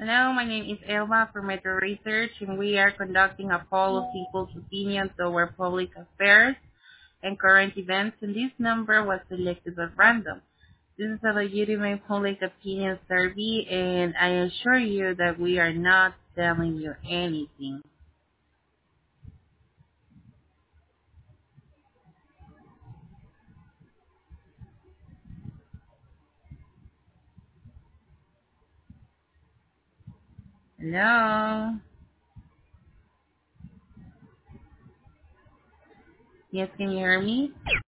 Hello, my name is Elma from Metro Research, and we are conducting a poll of people's opinions over public affairs and current events, and this number was selected at random. This is a legitimate public opinion survey, and I assure you that we are not telling you anything. Hello? Yes, can you hear me?